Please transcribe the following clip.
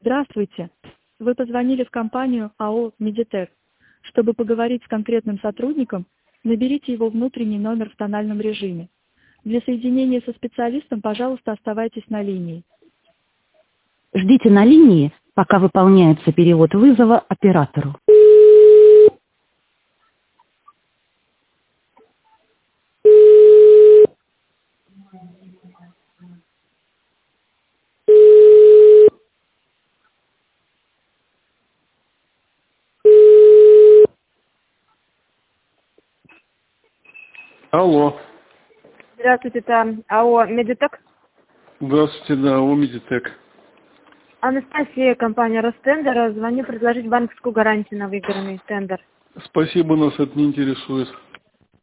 Здравствуйте. Вы позвонили в компанию АО «Медитек». Чтобы поговорить с конкретным сотрудником, наберите его внутренний номер в тональном режиме. Для соединения со специалистом, пожалуйста, оставайтесь на линии. Ждите на линии, пока выполняется перевод вызова оператору. Алло. Здравствуйте, это АО «Медитек». Здравствуйте, да, АО «Медитек». Анастасия, компания «Ростендер». Звоню предложить банковскую гарантию на выигранный тендер. Спасибо, нас это не интересует.